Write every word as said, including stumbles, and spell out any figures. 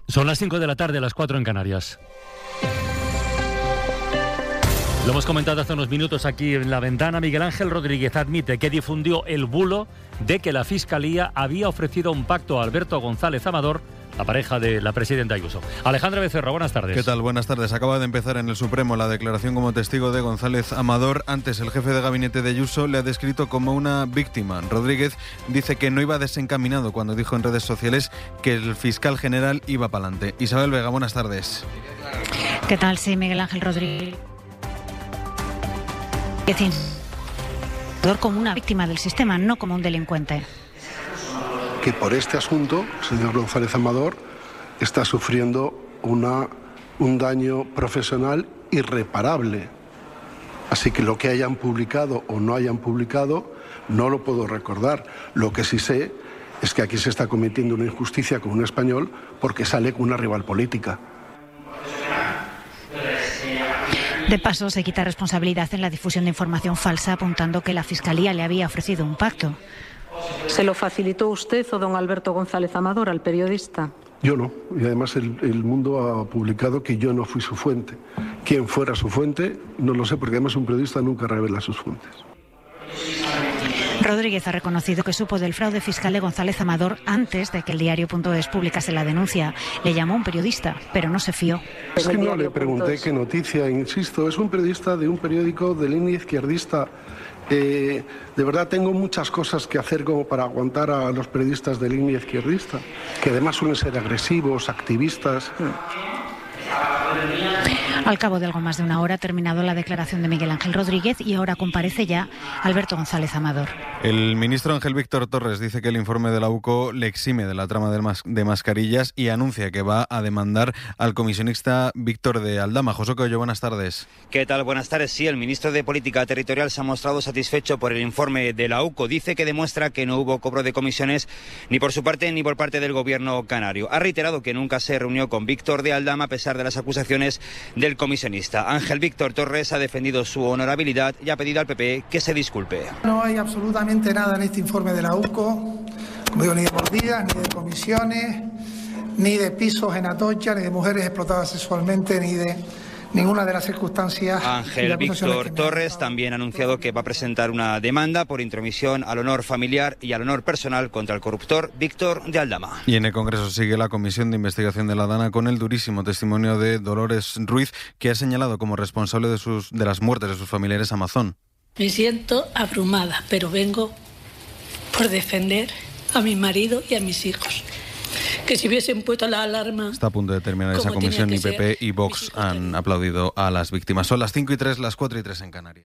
Son las cinco de la tarde, las cuatro en Canarias. Lo hemos comentado hace unos minutos aquí en La Ventana. Miguel Ángel Rodríguez admite que difundió el bulo de que la Fiscalía había ofrecido un pacto a Alberto González Amador, la pareja de la presidenta Ayuso. Alejandra Becerra, buenas tardes. ¿Qué tal? Buenas tardes. Acaba de empezar en el Supremo la declaración como testigo de González Amador. Antes, el jefe de gabinete de Ayuso le ha descrito como una víctima. Rodríguez dice que no iba desencaminado cuando dijo en redes sociales que el fiscal general iba para adelante. Isabel Vega, buenas tardes. ¿Qué tal? Sí, Miguel Ángel Rodríguez. Decir, como una víctima del sistema, no como un delincuente. Que por este asunto, el señor González Amador está sufriendo una, un daño profesional irreparable. Así que lo que hayan publicado o no hayan publicado, no lo puedo recordar. Lo que sí sé es que aquí se está cometiendo una injusticia con un español porque sale con una rival política. De paso, se quita responsabilidad en la difusión de información falsa, apuntando que la Fiscalía le había ofrecido un pacto. ¿Se lo facilitó usted o don Alberto González Amador al periodista? Yo no. Y además el, el Mundo ha publicado que yo no fui su fuente. Quién fuera su fuente, no lo sé, porque además un periodista nunca revela sus fuentes. Rodríguez ha reconocido que supo del fraude fiscal de González Amador antes de que el diario punto es publicase la denuncia. Le llamó un periodista, pero no se fió. Es que no le pregunté qué noticia, insisto, es un periodista de un periódico de línea izquierdista. Eh, de verdad tengo muchas cosas que hacer como para aguantar a los periodistas de línea izquierdista, que además suelen ser agresivos, activistas. Al cabo de algo más de una hora ha terminado la declaración de Miguel Ángel Rodríguez y ahora comparece ya Alberto González Amador. El ministro Ángel Víctor Torres dice que el informe de la U C O le exime de la trama de, mas- de mascarillas y anuncia que va a demandar al comisionista Víctor de Aldama. José Coello, buenas tardes. ¿Qué tal? Buenas tardes. Sí, el ministro de Política Territorial se ha mostrado satisfecho por el informe de la U C O. Dice que demuestra que no hubo cobro de comisiones ni por su parte ni por parte del gobierno canario. Ha reiterado que nunca se reunió con Víctor de Aldama a pesar de las acusaciones del comisionista. Ángel Víctor Torres ha defendido su honorabilidad y ha pedido al P P que se disculpe. No hay absolutamente nada en este informe de la U C O, como digo, ni de mordidas, ni de comisiones, ni de pisos en Atocha, ni de mujeres explotadas sexualmente, ni de ninguna de las circunstancias. Ángel Víctor Torres también ha anunciado que va a presentar una demanda por intromisión al honor familiar y al honor personal contra el corruptor Víctor de Aldama. Y en el Congreso sigue la Comisión de Investigación de la DANA con el durísimo testimonio de Dolores Ruiz, que ha señalado como responsable de, sus, de las muertes de sus familiares a Amazon. Me siento abrumada, pero vengo por defender a mi marido y a mis hijos. Que si hubiesen puesto la alarma... Está a punto de terminar esa comisión y P P y Vox han aplaudido a las víctimas. Son las cinco y tres, las cuatro y tres en Canarias.